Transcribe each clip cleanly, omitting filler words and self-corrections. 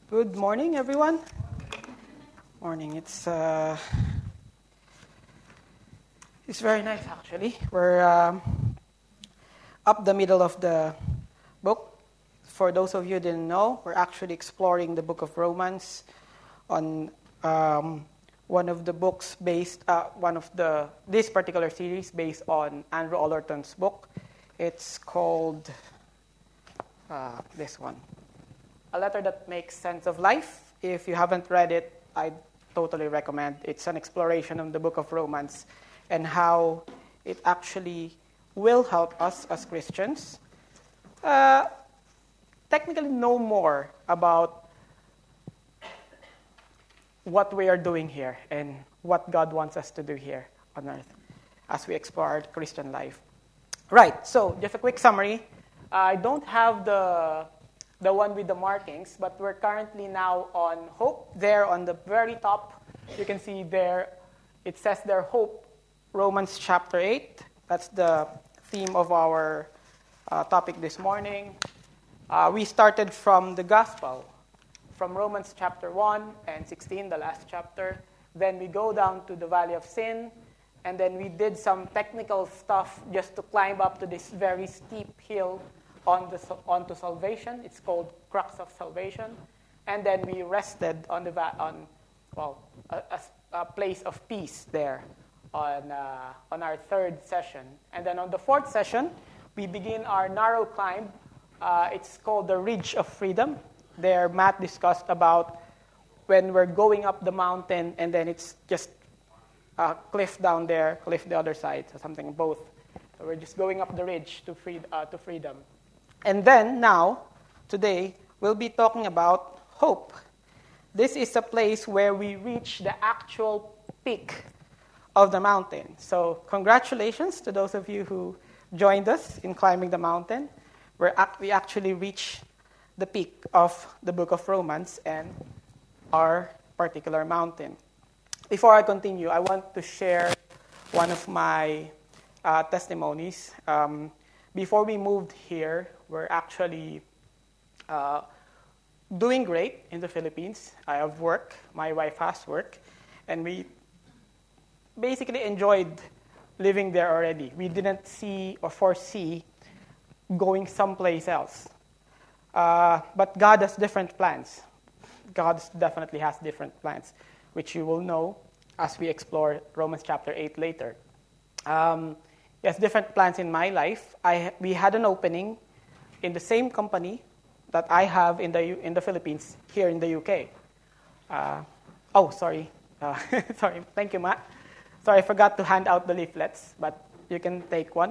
Good morning, everyone. Morning. It's very nice, actually. We're up the middle of the book. For those of you who didn't know, we're actually exploring the book of Romans on one of the books based, this particular series based on Andrew Ollerton's book. It's called this one. A Letter That Makes Sense of Life. If you haven't read it, I totally recommend. It's an exploration of the book of Romans and how it actually will help us as Christians technically know more about what we are doing here and what God wants us to do here on earth as we explore Christian life. Right, so just a quick summary. I don't have the one with the markings, but we're currently now on hope. There on the very top, you can see there, it says there, hope, Romans chapter 8. That's the theme of our topic this morning. We started from the gospel, from Romans chapter 1 and 16, the last chapter. Then we go down to the valley of sin, and then we did some technical stuff just to climb up to this very steep hill onto salvation. It's called crux of salvation. And then we rested on a place of peace there on our third session. And then on the fourth session, we begin our narrow climb. It's called the Ridge of Freedom. There, Matt discussed about when we're going up the mountain and then it's just a cliff down there, cliff the other side, or something, both. So we're just going up the ridge to freedom. And then now, today, we'll be talking about hope. This is a place where we reach the actual peak of the mountain. So congratulations to those of you who joined us in climbing the mountain. We actually reach the peak of the book of Romans and our particular mountain. Before I continue, I want to share one of my testimonies. Before we moved here, we're actually doing great in the Philippines. I have work, my wife has work, and we basically enjoyed living there already. We didn't see or foresee going someplace else. But God has different plans. God definitely has different plans, which you will know as we explore Romans chapter 8 later. He has different plans in my life. We had an opening in the same company that I have in the Philippines, here in the UK. Sorry. Sorry. Thank you, Matt. Sorry, I forgot to hand out the leaflets, but you can take one.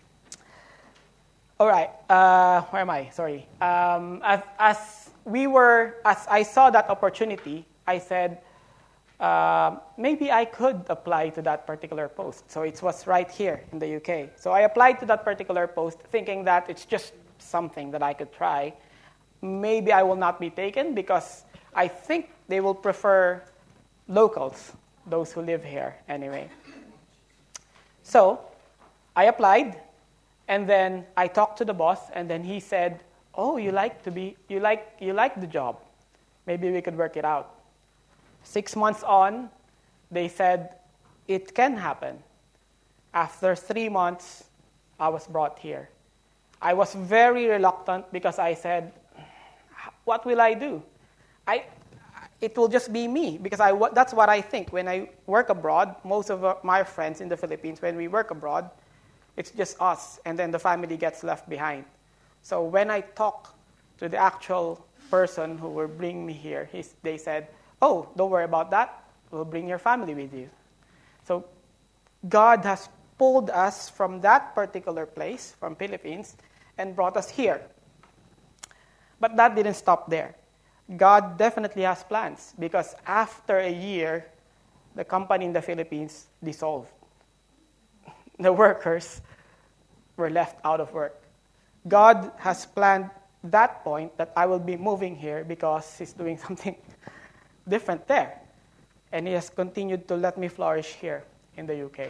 All right. Where am I? Sorry. As I saw that opportunity, I said, maybe I could apply to that particular post. So it was right here in the UK. So I applied to that particular post thinking that it's just something that I could try. Maybe I will not be taken because I think they will prefer locals, those who live here anyway. So I applied, and then I talked to the boss, and then he said, "Oh, you like the job. Maybe we could work it out." 6 months on, they said, it can happen. After 3 months, I was brought here. I was very reluctant because I said, what will I do? It will just be me because that's what I think. When I work abroad, most of my friends in the Philippines, when we work abroad, it's just us, and then the family gets left behind. So when I talk to the actual person who will bring me here, they said, "Oh, don't worry about that. We'll bring your family with you." So God has pulled us from that particular place, from Philippines, and brought us here. But that didn't stop there. God definitely has plans because after a year, the company in the Philippines dissolved. The workers were left out of work. God has planned that point that I will be moving here because He's doing something different there. And He has continued to let me flourish here in the UK.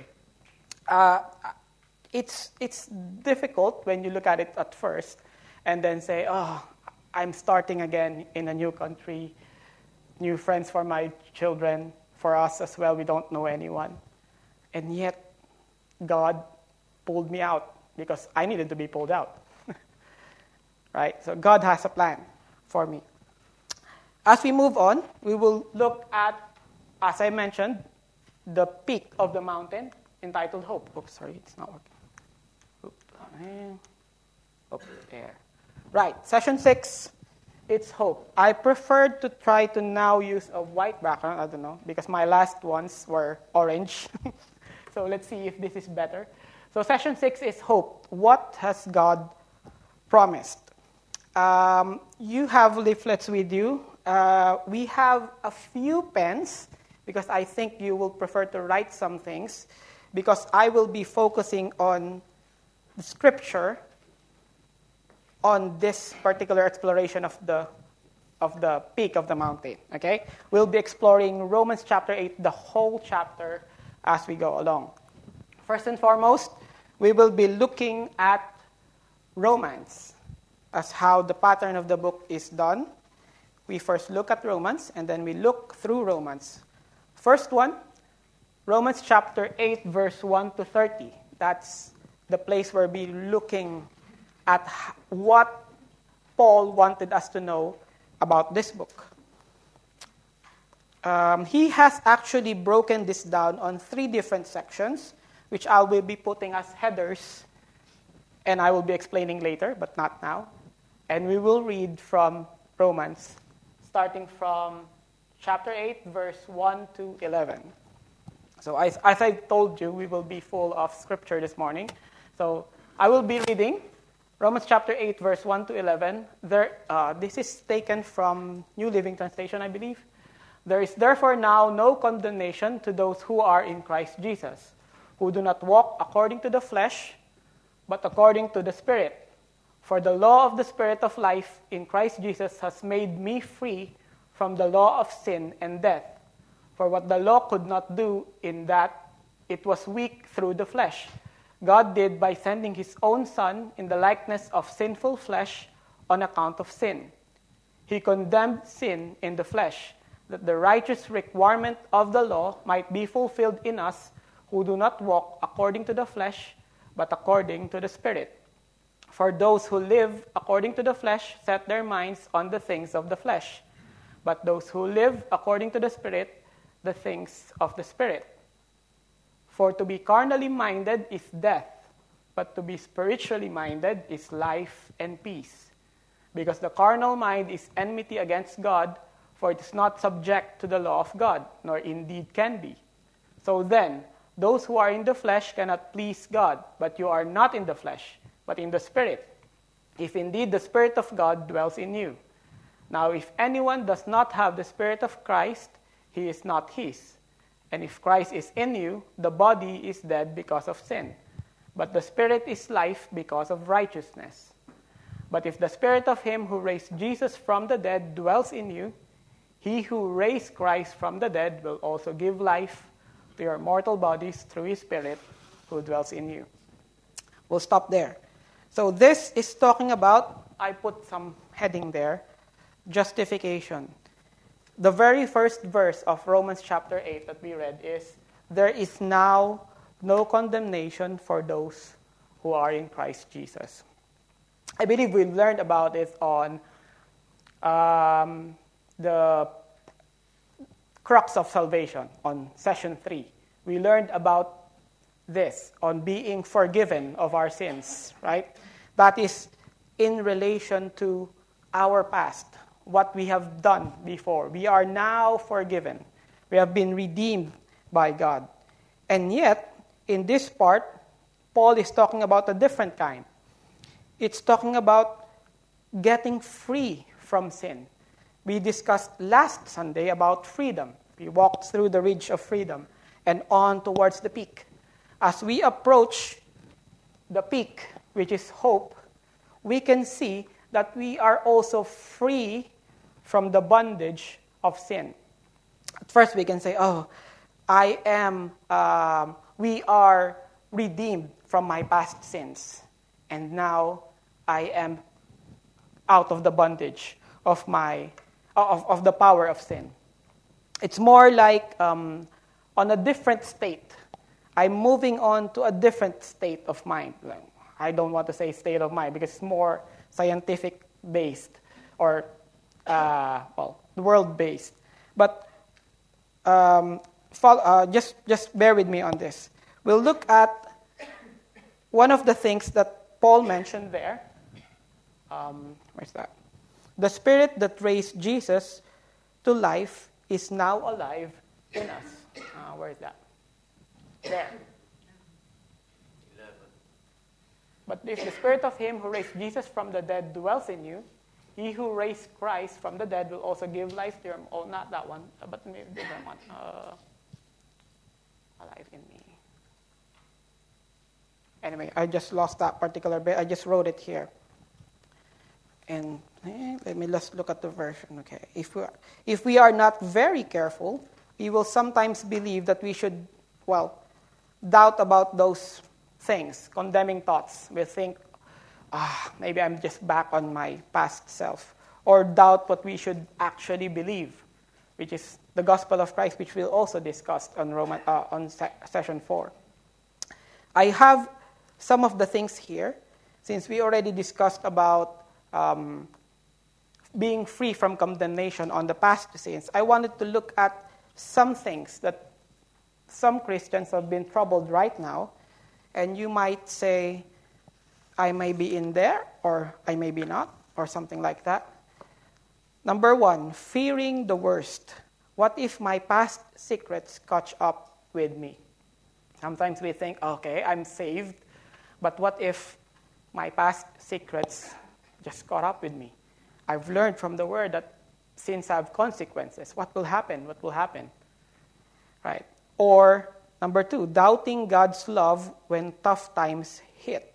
It's difficult when you look at it at first and then say, I'm starting again in a new country, new friends for my children, for us as well. We don't know anyone. And yet, God pulled me out because I needed to be pulled out. Right? So God has a plan for me. As we move on, we will look at, as I mentioned, the peak of the mountain entitled Hope. Oops, sorry, it's not working. There. Right, session 6, it's Hope. I preferred to try to now use a white background, I don't know, because my last ones were orange. So let's see if this is better. So session 6 is Hope. What has God promised? You have leaflets with you. We have a few pens, because I think you will prefer to write some things, because I will be focusing on the scripture on this particular exploration of the peak of the mountain. Okay? We'll be exploring Romans chapter 8, the whole chapter, as we go along. First and foremost, we will be looking at Romans as how the pattern of the book is done. We first look at Romans, and then we look through Romans. First one, Romans chapter 8, verse 1 to 30. That's the place where we'll be looking at what Paul wanted us to know about this book. He has actually broken this down on 3 different sections, which I will be putting as headers, and I will be explaining later, but not now. And we will read from Romans, starting from chapter 8, verse 1 to 11. So as I told you, we will be full of scripture this morning. So I will be reading Romans chapter 8, verse 1 to 11. This is taken from New Living Translation, I believe. There is therefore now no condemnation to those who are in Christ Jesus, who do not walk according to the flesh, but according to the Spirit. For the law of the Spirit of life in Christ Jesus has made me free from the law of sin and death. For what the law could not do, in that it was weak through the flesh, God did by sending his own Son in the likeness of sinful flesh on account of sin. He condemned sin in the flesh, that the righteous requirement of the law might be fulfilled in us who do not walk according to the flesh, but according to the Spirit. For those who live according to the flesh set their minds on the things of the flesh, but those who live according to the Spirit, the things of the Spirit. For to be carnally minded is death, but to be spiritually minded is life and peace. Because the carnal mind is enmity against God, for it is not subject to the law of God, nor indeed can be. So then, those who are in the flesh cannot please God, but you are not in the flesh, but in the Spirit, if indeed the Spirit of God dwells in you. Now, if anyone does not have the Spirit of Christ, he is not his. And if Christ is in you, the body is dead because of sin, but the Spirit is life because of righteousness. But if the Spirit of him who raised Jesus from the dead dwells in you, he who raised Christ from the dead will also give life to your mortal bodies through his Spirit who dwells in you. We'll stop there. So this is talking about, I put some heading there, justification. The very first verse of Romans chapter 8 that we read is, there is now no condemnation for those who are in Christ Jesus. I believe we learned about it on the crux of salvation on session 3. We learned about this on being forgiven of our sins, right? That is in relation to our past, what we have done before. We are now forgiven. We have been redeemed by God. And yet, in this part, Paul is talking about a different kind. It's talking about getting free from sin. We discussed last Sunday about freedom. We walked through the ridge of freedom and on towards the peak. As we approach the peak, which is hope, we can see that we are also free from the bondage of sin. At first, we can say, we are redeemed from my past sins. And now I am out of the bondage of of the power of sin. It's more like on a different state. I'm moving on to a different state of mind. I don't want to say state of mind because it's more scientific-based or, world-based. But just bear with me on this. We'll look at one of the things that Paul mentioned there. Where's that? The Spirit that raised Jesus to life is now alive in us. Where is that? There. 11. But if the Spirit of Him who raised Jesus from the dead dwells in you, He who raised Christ from the dead will also give life to you. Oh, not that one, but maybe the different one. Alive in me. Anyway, I just lost that particular bit. I just wrote it here. And let's look at the version. Okay, if we are not very careful, we will sometimes believe that we should, doubt about those things, condemning thoughts. We think, maybe I'm just back on my past self, or doubt what we should actually believe, which is the gospel of Christ, which we'll also discuss on session 4. I have some of the things here, since we already discussed about being free from condemnation on the past sins. I wanted to look at some things that some Christians have been troubled right now, and you might say, I may be in there, or I may be not, or something like that. Number 1, fearing the worst. What if my past secrets catch up with me? Sometimes we think, okay, I'm saved, but what if my past secrets just caught up with me? I've learned from the Word that sins have consequences. What will happen? What will happen? Right? Or, number 2, doubting God's love when tough times hit.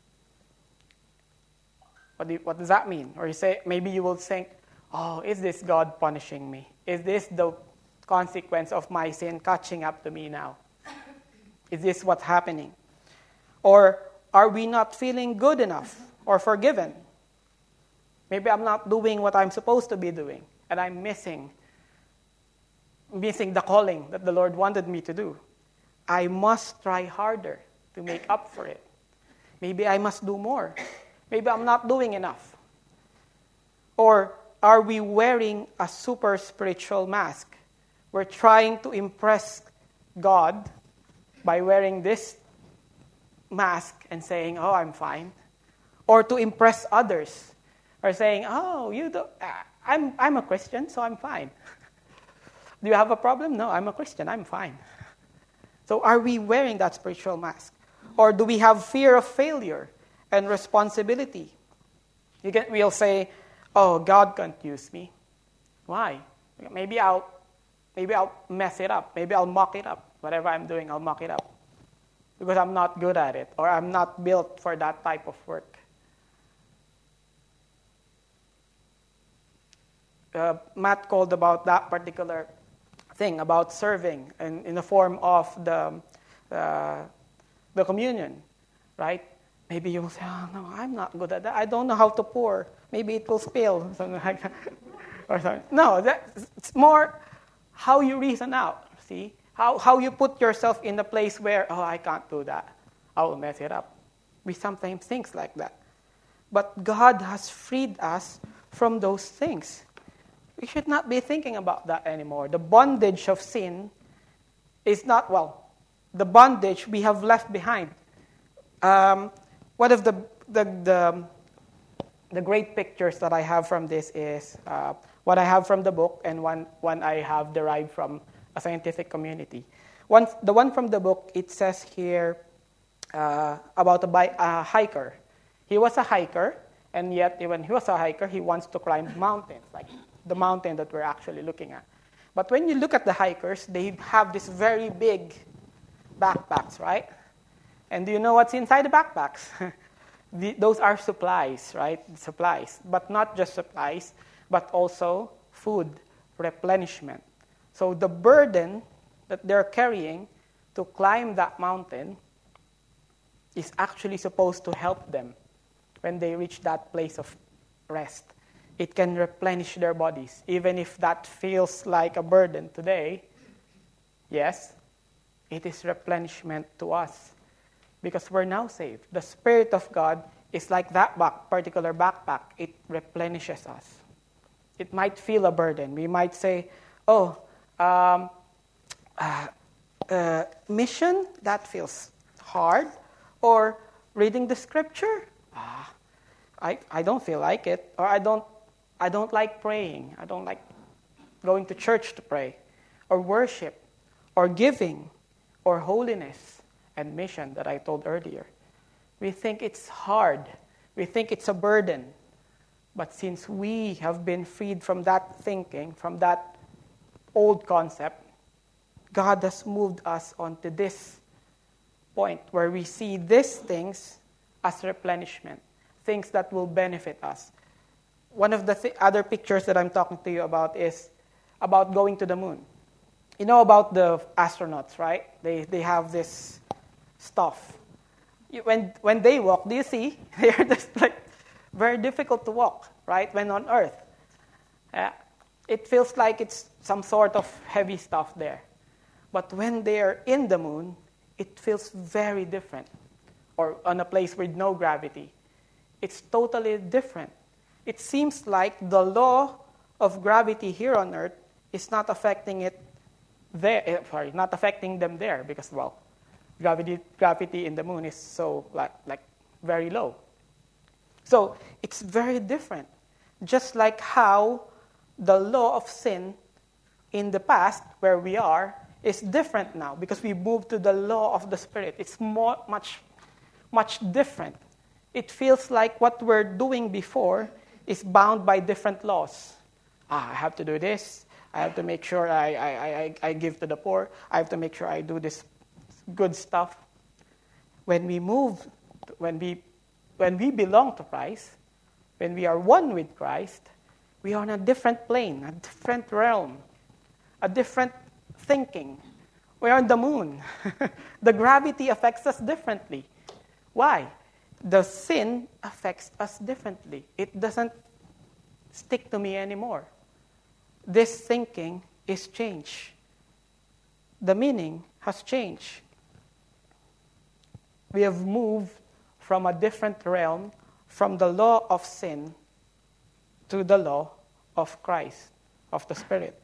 What does that mean? Or maybe you will think, is this God punishing me? Is this the consequence of my sin catching up to me now? Is this what's happening? Or are we not feeling good enough or forgiven? Maybe I'm not doing what I'm supposed to be doing, and I'm missing the calling that the Lord wanted me to do. I must try harder to make up for it. Maybe I must do more. Maybe I'm not doing enough. Or are we wearing a super spiritual mask? We're trying to impress God by wearing this mask and saying, I'm fine. Or to impress others. Or saying, I'm a Christian, so I'm fine. Do you have a problem? No, I'm a Christian, I'm fine. So are we wearing that spiritual mask? Or do we have fear of failure and responsibility? We'll say, God can't use me. Why? Maybe I'll mess it up. Maybe I'll muck it up. Whatever I'm doing, I'll muck it up. Because I'm not good at it, or I'm not built for that type of work. Matt called about that particular thing, about serving in the form of the communion, right? Maybe you will say, no, I'm not good at that. I don't know how to pour. Maybe it will spill, something like that. Or something. No, it's more how you reason out, see? How you put yourself in the place where, I can't do that. I will mess it up. We sometimes think like that. But God has freed us from those things. We should not be thinking about that anymore. The bondage of sin is not, the bondage we have left behind. One of the great pictures that I have from this is what I have from the book, and one I have derived from a scientific community. The one from the book, it says here about a hiker. He was a hiker, and yet when he was a hiker, he wants to climb mountains, like the mountain that we're actually looking at. But when you look at the hikers, they have this very big backpacks, right? And do you know what's inside the backpacks? Those are supplies, right? Supplies. But not just supplies, but also food, replenishment. So the burden that they're carrying to climb that mountain is actually supposed to help them when they reach that place of rest. It can replenish their bodies. Even if that feels like a burden today, yes, it is replenishment to us because we're now saved. The Spirit of God is like that particular backpack. It replenishes us. It might feel a burden. We might say, mission, that feels hard. Or reading the scripture, I don't feel like it. Or I don't like praying. I don't like going to church to pray. Or worship. Or giving. Or holiness and mission that I told earlier. We think it's hard. We think it's a burden. But since we have been freed from that thinking, from that old concept, God has moved us onto this point where we see these things as replenishment, things that will benefit us. One of the other pictures that I'm talking to you about is about going to the moon. You know about the astronauts, right? They have this stuff. When they walk, do you see? They're just like very difficult to walk, right? When on Earth. It feels like it's some sort of heavy stuff there. But when they're in the moon, it feels very different. Or on a place with no gravity. It's totally different. It seems like the law of gravity here on Earth is not affecting it there. Not affecting them there because, gravity in the moon is so like very low. So it's very different. Just like how the law of sin in the past, where we are, is different now because we moved to the law of the Spirit. It's much different. It feels like what we're doing before is bound by different laws. I have to do this. I have to make sure I give to the poor. I have to make sure I do this good stuff. When we belong to Christ, when we are one with Christ, we are on a different plane, a different realm, a different thinking. We're on the moon. The gravity affects us differently. Why? The sin affects us differently. It doesn't stick to me anymore. This thinking is changed. The meaning has changed. We have moved from a different realm, from the law of sin to the law of Christ, of the Spirit.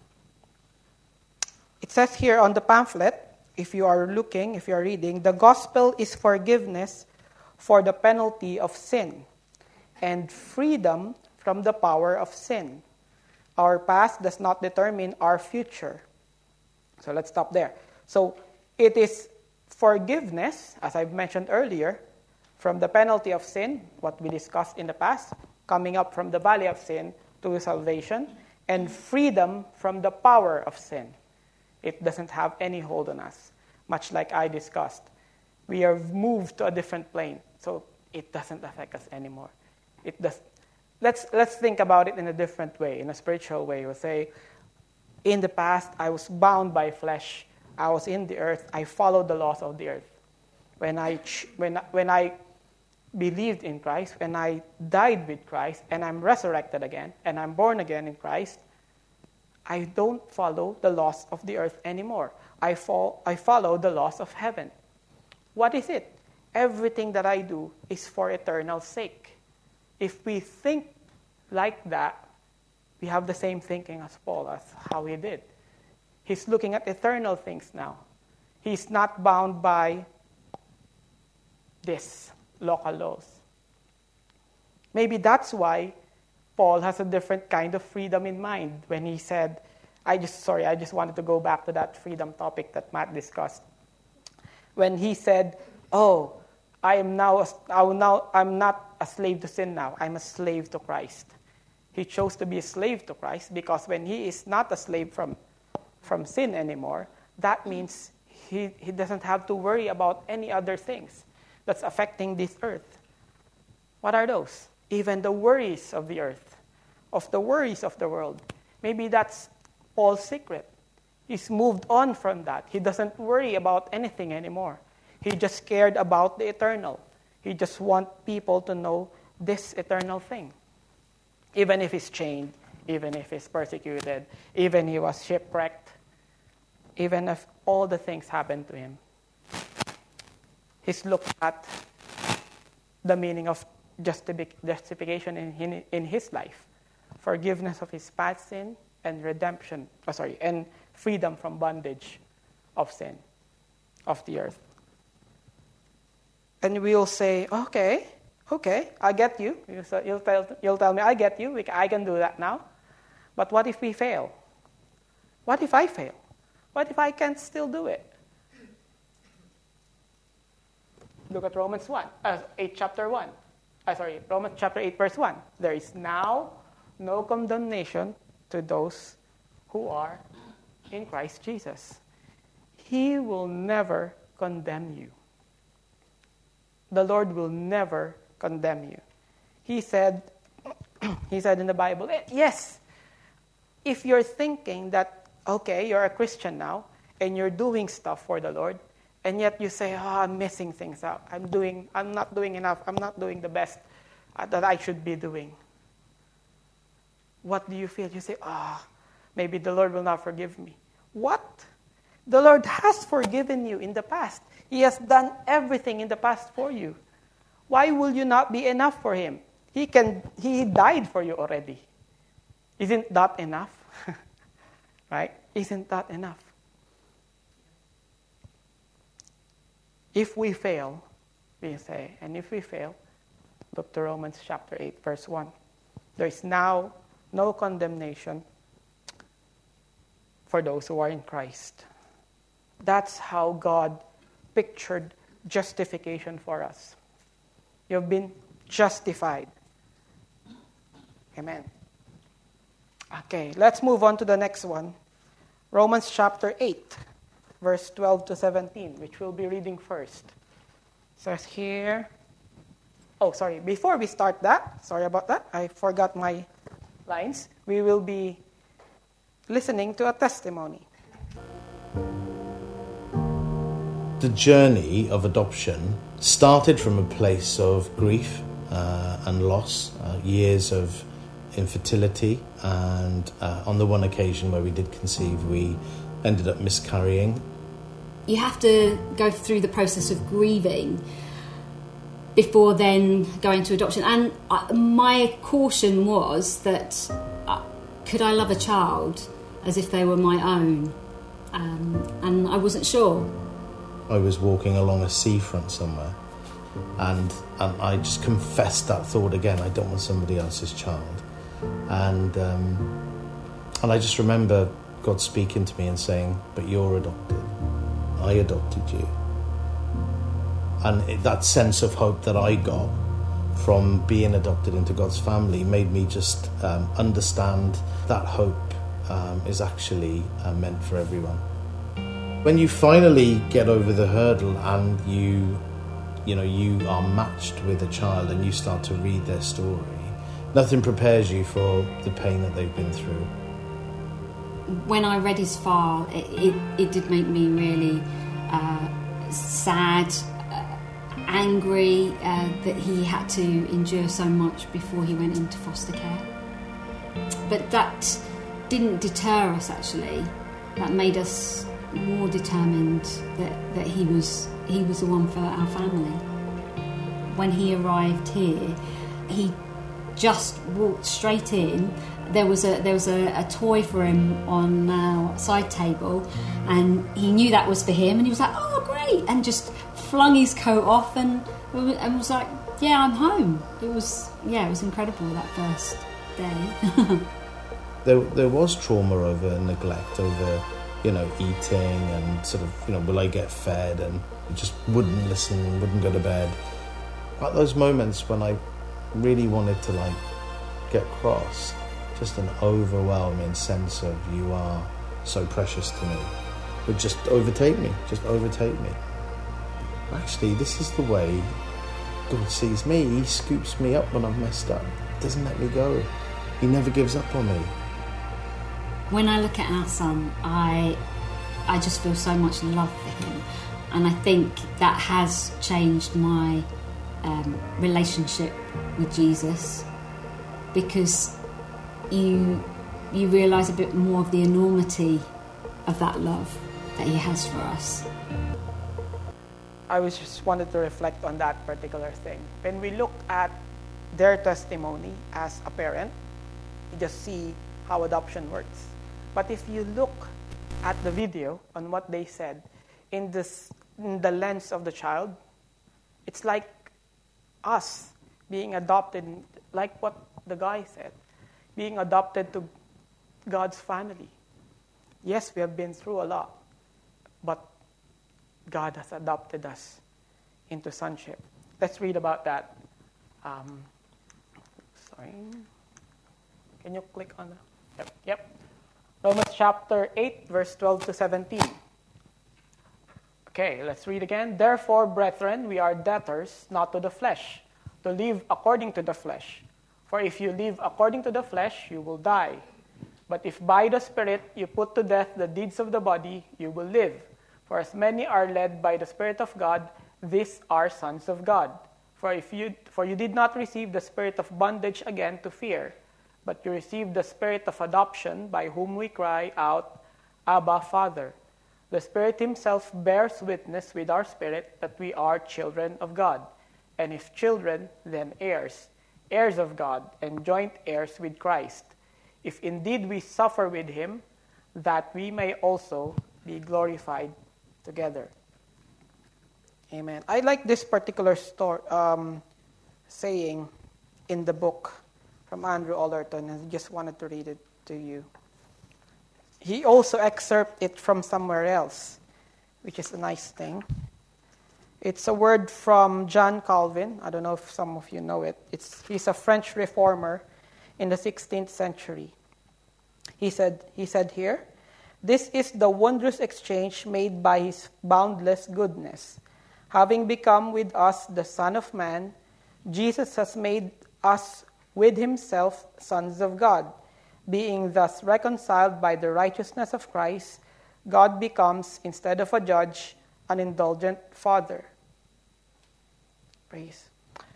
It says here on the pamphlet, if you are reading, the gospel is forgiveness for the penalty of sin and freedom from the power of sin. Our past does not determine our future. So let's stop there. So it is forgiveness, as I've mentioned earlier, from the penalty of sin, what we discussed in the past, coming up from the valley of sin to salvation, and freedom from the power of sin. It doesn't have any hold on us, much like I discussed. We have moved to a different plane, so it doesn't affect us anymore. It does. Let's think about it in a different way, in a spiritual way. We'll say, in the past, I was bound by flesh. I was in the earth. I followed the laws of the earth. When I believed in Christ, when I died with Christ, and I'm resurrected again, and I'm born again in Christ, I don't follow the laws of the earth anymore. I follow the laws of heaven. What is it? Everything that I do is for eternal sake. If we think like that, we have the same thinking as Paul, as how he did. He's looking at eternal things now. He's not bound by this local laws. Maybe that's why Paul has a different kind of freedom in mind when he said, I just wanted to go back to that freedom topic that Matt discussed. When he said, I'm not a slave to sin now. I'm a slave to Christ. He chose to be a slave to Christ because when he is not a slave from sin anymore, that means he doesn't have to worry about any other things that's affecting this earth. What are those? Even the worries of the earth, of the worries of the world. Maybe that's Paul's secret. He's moved on from that. He doesn't worry about anything anymore. He just cared about the eternal. He just wants people to know this eternal thing. Even if he's chained, even if he's persecuted, even he was shipwrecked, even if all the things happened to him, he's looked at the meaning of justification in his life, forgiveness of his past sin, and and freedom from bondage of sin, of the earth. And we'll say, okay, I get you. You'll tell me, I get you. I can do that now. But what if we fail? What if I fail? What if I can't still do it? Look at Romans 8, chapter 1. Romans chapter 8, verse 1. There is now no condemnation to those who are in Christ Jesus. He will never condemn you. The Lord will never condemn you. He said in the Bible, yes, if you're thinking that, okay, you're a Christian now, and you're doing stuff for the Lord, and yet you say, I'm missing things out. I'm not doing enough. I'm not doing the best that I should be doing. What do you feel? You say, maybe the Lord will not forgive me. What? The Lord has forgiven you in the past. He has done everything in the past for you. Why will you not be enough for Him? He died for you already. Isn't that enough? Right? Isn't that enough? If we fail, we say, and if we fail, look to Romans chapter 8, verse 1. There is now no condemnation for those who are in Christ. That's how God pictured justification for us. You've been justified. Amen. Okay, let's move on to the next one. Romans chapter 8, verse 12 to 17, which we'll be reading first. It says here, before we start that, sorry about that, I forgot my lines. We will be listening to a testimony. The journey of adoption started from a place of grief and loss, years of infertility, and on the one occasion where we did conceive, we ended up miscarrying. You have to go through the process of grieving before then going to adoption. And my caution was that could I love a child as if they were my own? And I wasn't sure. I was walking along a seafront somewhere, and I just confessed that thought again. I don't want somebody else's child. And I just remember God speaking to me and saying, but you're adopted. I adopted you. And that sense of hope that I got from being adopted into God's family made me just understand that hope is actually meant for everyone. When you finally get over the hurdle and you are matched with a child and you start to read their story, nothing prepares you for the pain that they've been through. When I read his file, it did make me really sad, angry that he had to endure so much before he went into foster care. But that didn't deter us, actually. That made us more determined that he was the one for our family. When he arrived here, he just walked straight in. There was a toy for him on our side table, and he knew that was for him, and he was like, "Oh, great!" and just flung his coat off and was like, "Yeah, I'm home." It was incredible that first day. There was trauma over neglect, over eating and sort of will I get fed, and he just wouldn't listen, wouldn't go to bed. At those moments when I really wanted to get cross, just an overwhelming sense of you are so precious to me would just overtake me. Actually, this is the way God sees me. He scoops me up when I've messed up. Doesn't let me go. He never gives up on me. When I look at our son, I just feel so much love for him, and I think that has changed my relationship with Jesus, because you realise a bit more of the enormity of that love that he has for us. I was just wanted to reflect on that particular thing. When we look at their testimony as a parent, you just see how adoption works. But if you look at the video on what they said in the lens of the child, it's like us being adopted, like what the guy said, being adopted to God's family. Yes, we have been through a lot, but God has adopted us into sonship. Let's read about that. Sorry. Can you click on the... Yep. Romans chapter 8, verse 12 to 17. Okay, let's read again. Therefore, brethren, we are debtors, not to the flesh, to live according to the flesh. For if you live according to the flesh, you will die. But if by the Spirit you put to death the deeds of the body, you will live. For as many are led by the Spirit of God, these are sons of God. For you did not receive the spirit of bondage again to fear, but you received the Spirit of adoption, by whom we cry out, Abba, Father. The Spirit himself bears witness with our spirit that we are children of God. And if children, then heirs, heirs of God, and joint heirs with Christ, if indeed we suffer with him, that we may also be glorified together. Amen. I like this particular saying in the book from Andrew Ollerton, and I just wanted to read it to you. He also excerpted it from somewhere else, which is a nice thing. It's a word from John Calvin. I don't know if some of you know it. He's a French reformer in the 16th century. He said here, "This is the wondrous exchange made by his boundless goodness. Having become with us the Son of Man, Jesus has made us with himself sons of God. Being thus reconciled by the righteousness of Christ, God becomes, instead of a judge, an indulgent father." Praise.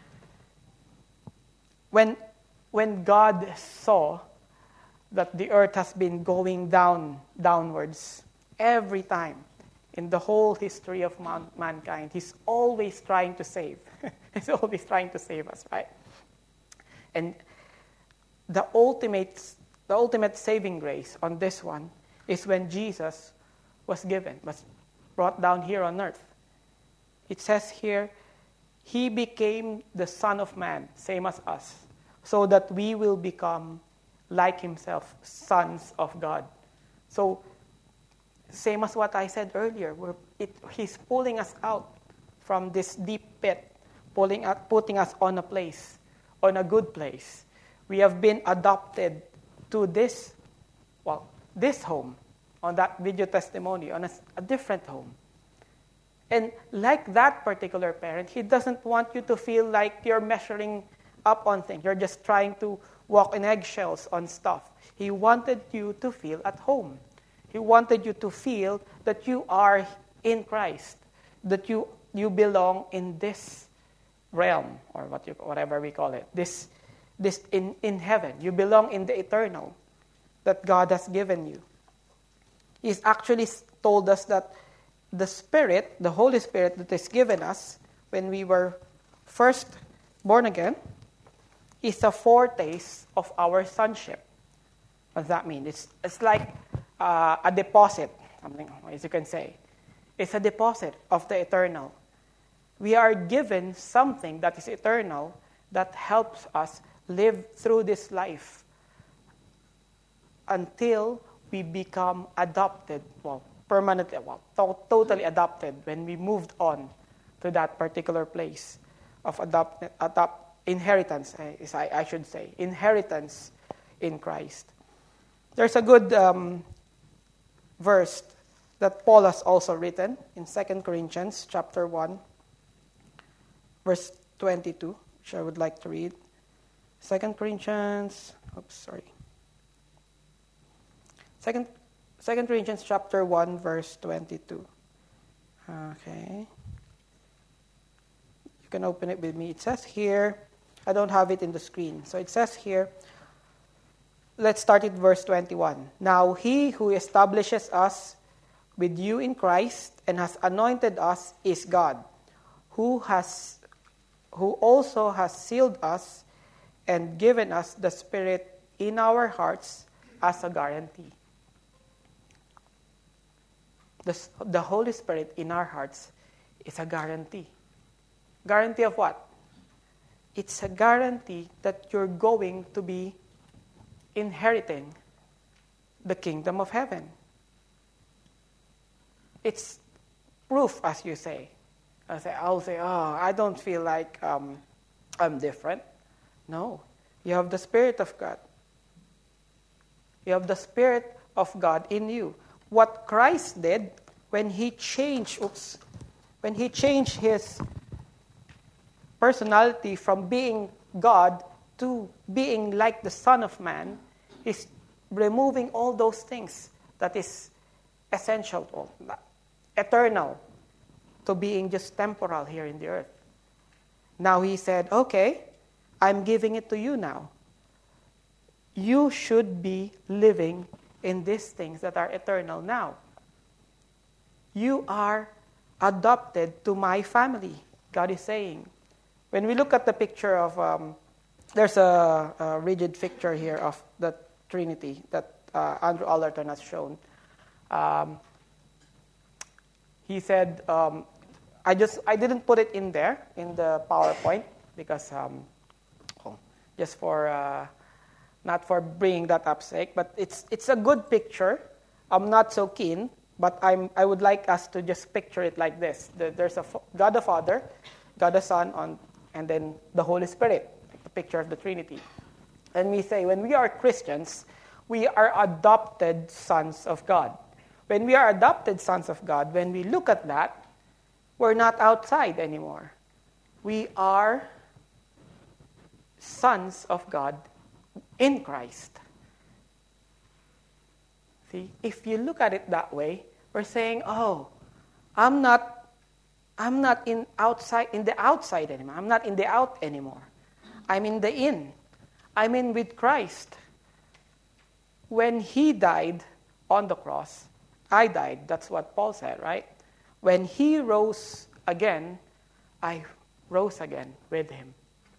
When God saw that the earth has been going downwards every time in the whole history of mankind, he's always trying to save. He's always trying to save us, right? And the ultimate saving grace on this one is when Jesus was brought down here on earth. It says here, he became the Son of Man, same as us, so that we will become like himself, sons of God. So, same as what I said earlier, he's pulling us out from this deep pit, putting us on a good place. We have been adopted to this home, on that video testimony, on a different home. And like that particular parent, he doesn't want you to feel like you're measuring up on things. You're just trying to walk in eggshells on stuff. He wanted you to feel at home. He wanted you to feel that you are in Christ, that you belong in this realm, or whatever we call it, this in heaven. You belong in the eternal that God has given you. He's actually told us that the Spirit, the Holy Spirit that is given us when we were first born again, is a foretaste of our sonship. What does that mean? It's like a deposit, something as you can say. It's a deposit of the eternal. We are given something that is eternal that helps us live through this life until we become adopted, permanently, totally adopted when we moved on to that particular place of inheritance, I should say, inheritance in Christ. There's a good verse that Paul has also written in 2 Corinthians chapter 1, verse 22, which I would like to read. 2 Corinthians chapter 1, verse 22. Okay. You can open it with me. It says here, I don't have it in the screen. So it says here, let's start at verse 21. Now he who establishes us with you in Christ and has anointed us is God, who also has sealed us and given us the Spirit in our hearts as a guarantee. The Holy Spirit in our hearts is a guarantee. Guarantee of what? It's a guarantee that you're going to be inheriting the kingdom of heaven. It's proof, as you say. I'll say, I don't feel like I'm different. No. You have the Spirit of God. You have the Spirit of God in you. What Christ did when He changed His personality from being God to being like the Son of Man, is removing all those things that is essential, eternal, to being just temporal here in the earth. Now He said, okay, I'm giving it to you now. You should be living in these things that are eternal now. You are adopted to my family, God is saying. When we look at the picture of, there's a rigid picture here of the Trinity that Andrew Allerton has shown. He said, I didn't put it in there in the PowerPoint because just for not for bringing that up sake, but it's a good picture. I'm not so keen, but I would like us to just picture it like this. There's a God the Father, God the Son, and then the Holy Spirit, like the picture of the Trinity. And we say, when we are Christians, we are adopted sons of God. When we are adopted sons of God, when we look at that, we're not outside anymore. We are sons of God in Christ. See, if you look at it that way, we're saying, I'm not in the outside anymore. I'm not in the out anymore. I'm in the in. I'm in with Christ. When He died on the cross, I died. That's what Paul said, right? When He rose again, I rose again with Him.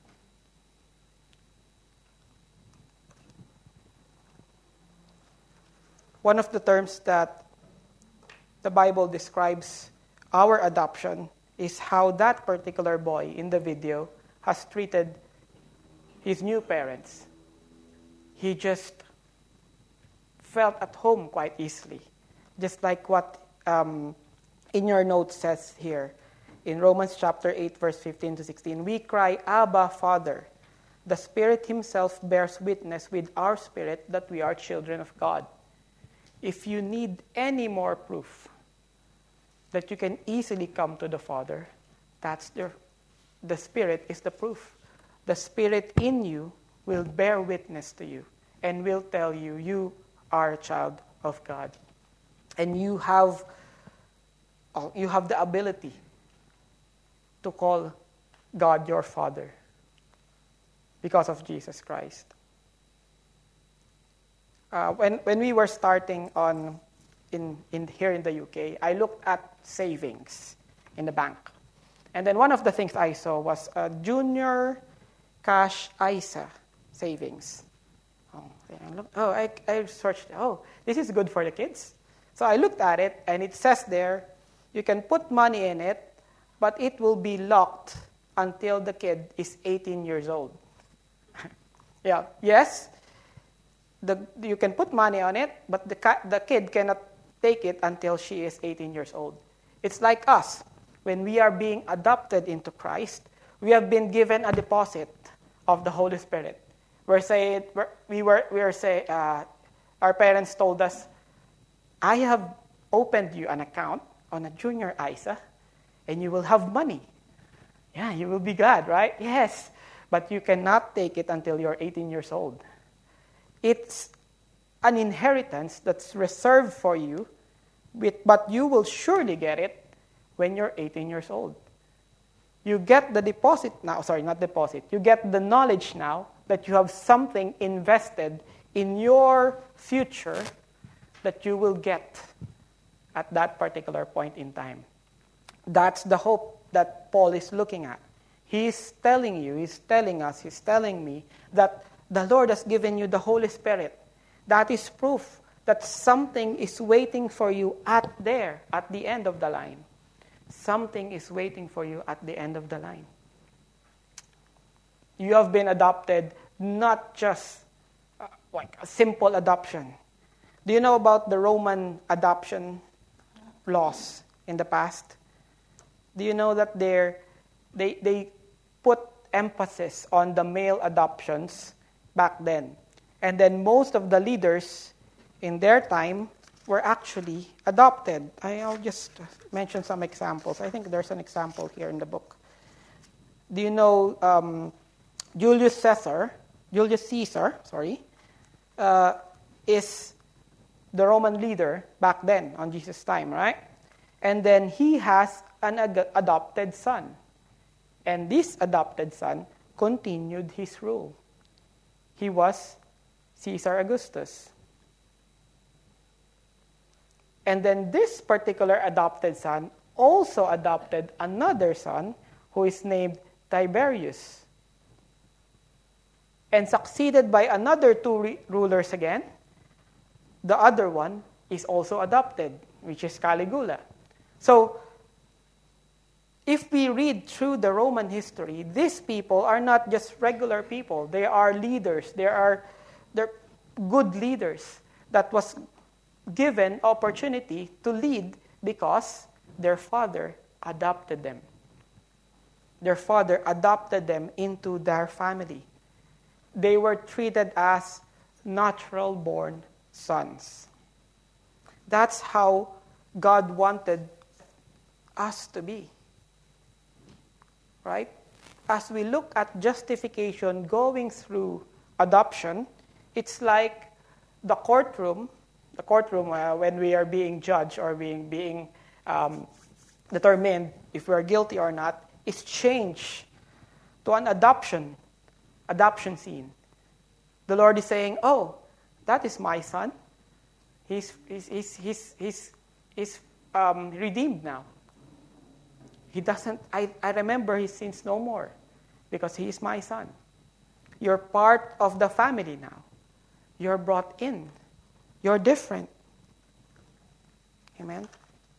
One of the terms that the Bible describes our adoption is how that particular boy in the video has treated his new parents. He just felt at home quite easily. Just like what in your notes says here in Romans chapter 8, verse 15 to 16. We cry, Abba, Father. The Spirit Himself bears witness with our spirit that we are children of God. If you need any more proof that you can easily come to the Father, that's the Spirit is the proof. The Spirit in you will bear witness to you and will tell you, you are a child of God. And you have the ability to call God your Father because of Jesus Christ. When we were starting here in the UK, I looked at savings in the bank. And then one of the things I saw was a junior cash ISA savings. I searched, this is good for the kids. So I looked at it, and it says there, you can put money in it, but it will be locked until the kid is 18 years old. Yeah, yes, you can put money on it, but the kid cannot take it until she is 18 years old. It's like us. When we are being adopted into Christ, we have been given a deposit of the Holy Spirit. Our parents told us, I have opened you an account on a junior ISA, and you will have money. Yeah, you will be glad, right? Yes, but you cannot take it until you're 18 years old. It's an inheritance that's reserved for you, but you will surely get it when you're 18 years old. You get the deposit now, not deposit, you get the knowledge now that you have something invested in your future that you will get at that particular point in time. That's the hope that Paul is looking at. He's telling you, he's telling us, he's telling me that the Lord has given you the Holy Spirit. That is proof that something is waiting for you at the end of the line. Something is waiting for you at the end of the line. You have been adopted, not just like a simple adoption. Do you know about the Roman adoption laws in the past? Do you know that they put emphasis on the male adoptions back then? And then most of the leaders in their time were actually adopted. I'll just mention some examples. I think there's an example here in the book. Do you know Julius Caesar, is the Roman leader back then on Jesus' time, right? And then he has an adopted son. And this adopted son continued his rule. He was Caesar Augustus. And then this particular adopted son also adopted another son who is named Tiberius. And succeeded by another two rulers again. The other one is also adopted, which is Caligula. So, if we read through the Roman history, these people are not just regular people. They are leaders. They're good leaders that was given opportunity to lead because their father adopted them. Their father adopted them into their family. They were treated as natural-born sons. That's how God wanted us to be. Right? As we look at justification going through adoption, it's like the courtroom when we are being judged or being determined if we are guilty or not, is changed to an adoption scene. The Lord is saying, "Oh, that is my son. He's redeemed now. He doesn't. I remember his sins no more, because he is my son. You're part of the family now. You're brought in. You're different." Amen.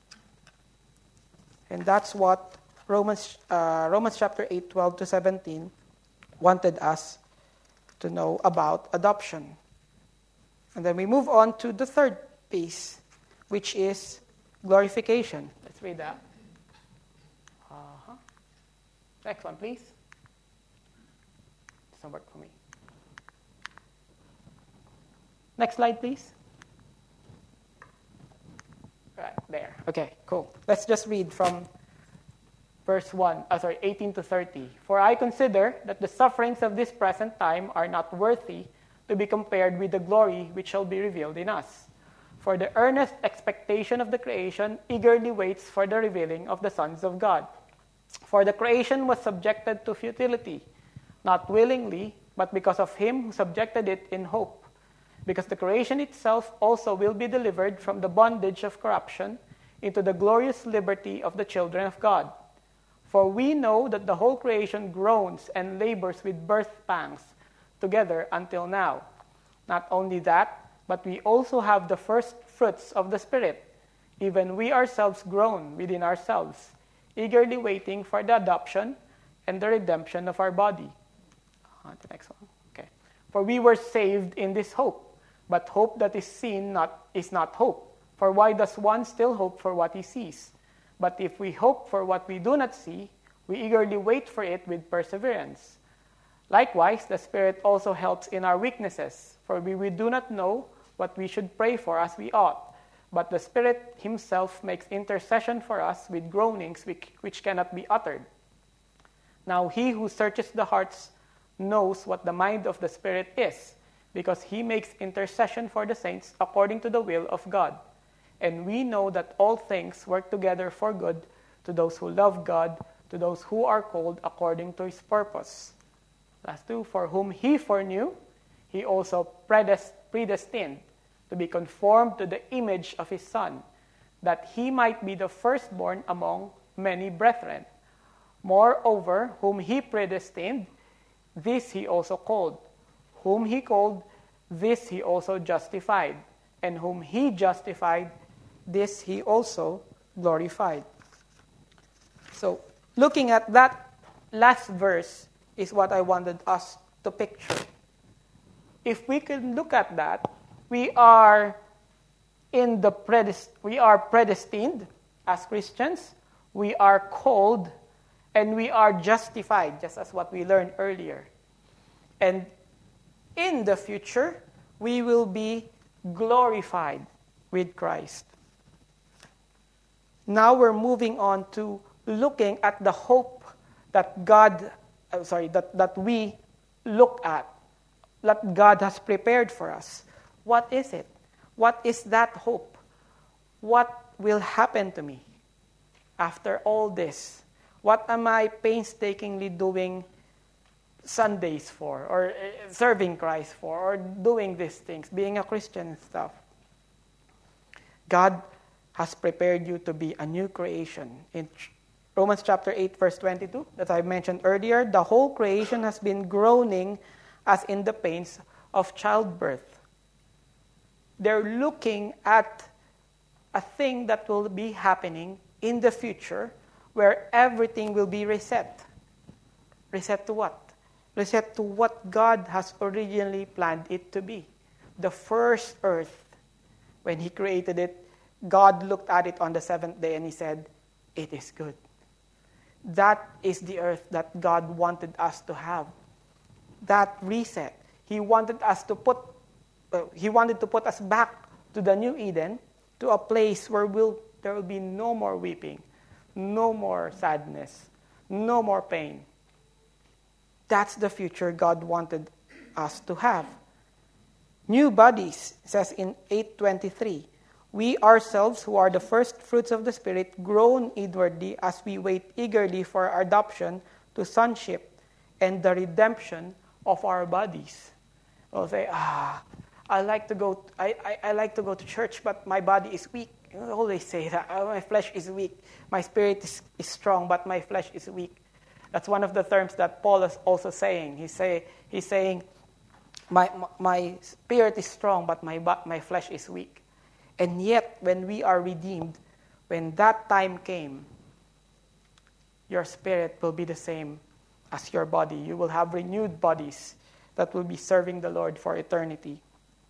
And that's what Romans chapter 8, 12 to 17 wanted us to know about adoption. And then we move on to the third piece, which is glorification. Let's read that. Next one, please. Doesn't work for me. Next slide, please. Right, there. Okay, cool. Let's just read from verse 18 to 30. "For I consider that the sufferings of this present time are not worthy to be compared with the glory which shall be revealed in us. For the earnest expectation of the creation eagerly waits for the revealing of the sons of God. For the creation was subjected to futility, not willingly, but because of him who subjected it in hope. Because the creation itself also will be delivered from the bondage of corruption into the glorious liberty of the children of God. For we know that the whole creation groans and labors with birth pangs together until now. Not only that, but we also have the first fruits of the Spirit. Even we ourselves groan within ourselves, eagerly waiting for the adoption and the redemption of our body." On to the next one. Okay. "For we were saved in this hope, but hope that is seen is not hope. For why does one still hope for what he sees? But if we hope for what we do not see, we eagerly wait for it with perseverance. Likewise, the Spirit also helps in our weaknesses, for we do not know what we should pray for as we ought. But the Spirit himself makes intercession for us with groanings which cannot be uttered. Now he who searches the hearts knows what the mind of the Spirit is, because he makes intercession for the saints according to the will of God. And we know that all things work together for good to those who love God, to those who are called according to his purpose." Last two, "For whom he foreknew, he also predestined to be conformed to the image of his Son, that he might be the firstborn among many brethren. Moreover, whom he predestined, this he also called. Whom he called, this he also justified. And whom he justified, this he also glorified. So, looking at that last verse is what I wanted us to picture. If we can look at that, we are predestined as Christians, we are called, and we are justified, just as what we learned earlier. And in the future, we will be glorified with Christ. Now we're moving on to looking at the hope that that we look at, that God has prepared for us. What is it? What is that hope? What will happen to me after all this? What am I painstakingly doing Sundays for, or serving Christ for, or doing these things, being a Christian and stuff? God has prepared you to be a new creation. In Romans chapter 8, verse 22, that I mentioned earlier, the whole creation has been groaning as in the pains of childbirth. They're looking at a thing that will be happening in the future where everything will be reset. Reset to what? Reset to what God has originally planned it to be. The first earth, when he created it, God looked at it on the seventh day and he said, "It is good." That is the earth that God wanted us to have. That reset. He wanted to put us back to the new Eden, to a place where there will be no more weeping, no more sadness, no more pain. That's the future God wanted us to have. New bodies, it says in 8:23. We ourselves, who are the first fruits of the Spirit, groan inwardly as we wait eagerly for our adoption to sonship and the redemption of our bodies. We'll say, I like to go to church, but my body is weak. You always say that. My flesh is weak. My spirit is strong, but my flesh is weak. That's one of the terms that Paul is also saying. He's saying, my spirit is strong, but my flesh is weak. And yet, when we are redeemed, when that time came, your spirit will be the same as your body. You will have renewed bodies that will be serving the Lord for eternity.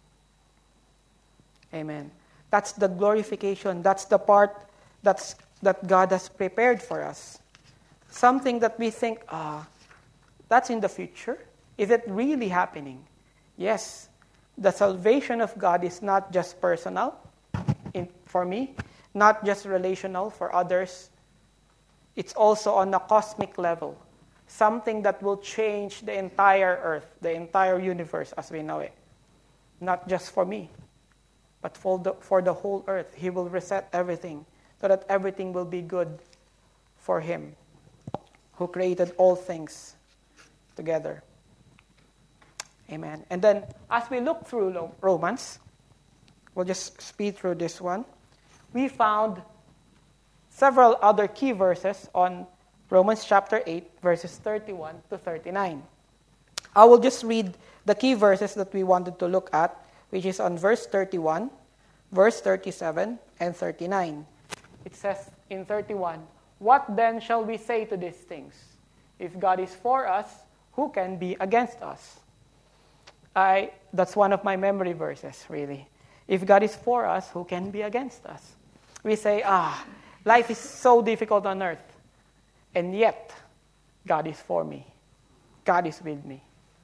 Amen. That's the glorification. That's the part that God has prepared for us. Something that we think, that's in the future. Is it really happening? Yes. The salvation of God is not just personal for me, not just relational for others. It's also on a cosmic level. Something that will change the entire earth, the entire universe as we know it. Not just for me, but for the whole earth. He will reset everything so that everything will be good for him who created all things together. Amen. And then as we look through Romans, we'll just speed through this one. We found several other key verses on Romans chapter 8, verses 31 to 39. I will just read the key verses that we wanted to look at, which is on verse 31, verse 37, and 39. It says in 31, "What then shall we say to these things? If God is for us, who can be against us?" That's one of my memory verses, really. If God is for us, who can be against us? We say, life is so difficult on earth. And yet, God is for me. God is with me.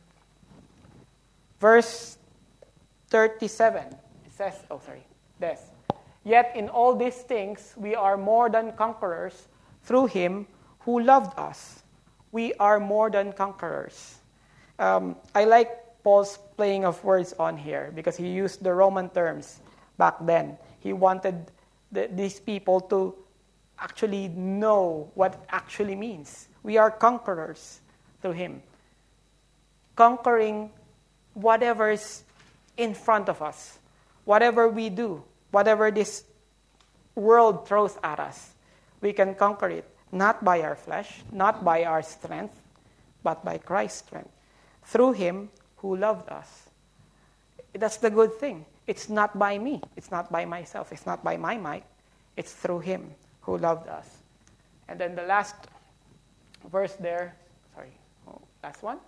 Verse 37, it says, "Yet in all these things, we are more than conquerors through him who loved us." We are more than conquerors. I like Paul's playing of words on here because he used the Roman terms back then. He wanted these people to actually know what it actually means. We are conquerors through him. Conquering whatever is in front of us. Whatever we do, whatever this world throws at us, we can conquer it, not by our flesh, not by our strength, but by Christ's strength, through Him who loved us. That's the good thing. It's not by me. It's not by myself. It's not by my might. It's through Him who loved us. And then the last verse there, last one.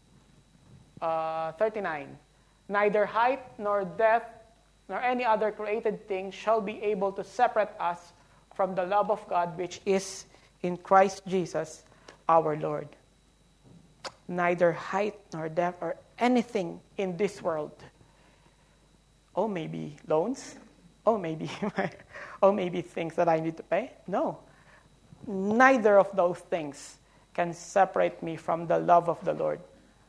39. Neither height nor depth nor any other created thing shall be able to separate us from the love of God which is in Christ Jesus our Lord. Neither height nor depth or anything in this world. Oh, maybe loans. Oh, maybe things that I need to pay. No. Neither of those things can separate me from the love of the Lord.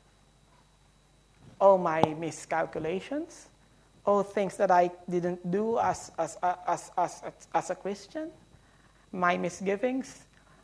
Oh, my miscalculations. Oh, things that I didn't do as a Christian. My misgivings.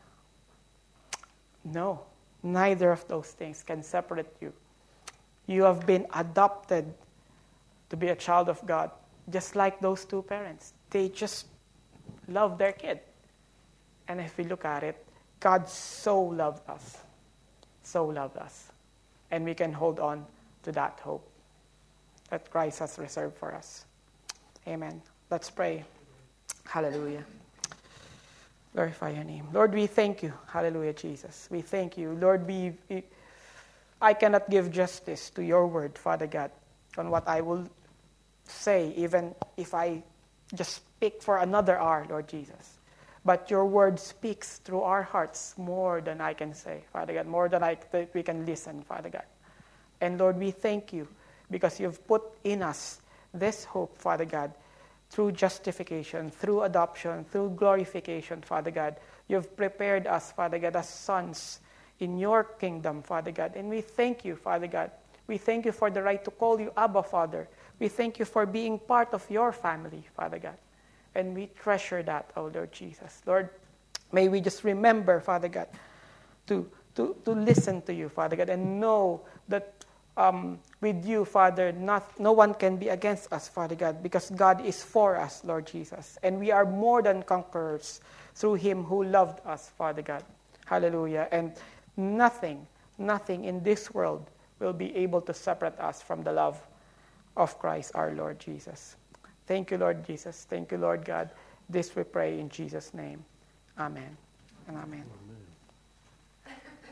No. Neither of those things can separate you. You have been adopted to be a child of God, just like those two parents. They just love their kid. And if we look at it, God so loved us. So loved us. And we can hold on to that hope that Christ has reserved for us. Amen. Let's pray. Hallelujah. Glorify your name. Lord, we thank you. Hallelujah, Jesus. We thank you. Lord, I cannot give justice to your word, Father God, on what I will say, even if I just speak for another hour, Lord Jesus. But your word speaks through our hearts more than I can say, Father God, more than we can listen, Father God. And Lord, we thank you because you've put in us this hope, Father God, through justification, through adoption, through glorification, Father God. You've prepared us, Father God, as sons in your kingdom, Father God. And we thank you, Father God. We thank you for the right to call you Abba, Father. We thank you for being part of your family, Father God. And we treasure that, oh Lord Jesus. Lord, may we just remember, Father God, to listen to you, Father God, and know that with you, Father, no one can be against us, Father God, because God is for us, Lord Jesus. And we are more than conquerors through Him who loved us, Father God. Hallelujah. And nothing in this world will be able to separate us from the love of Christ our Lord Jesus. Thank you, Lord Jesus. Thank you, Lord God. This we pray in Jesus' name. Amen and amen. Amen.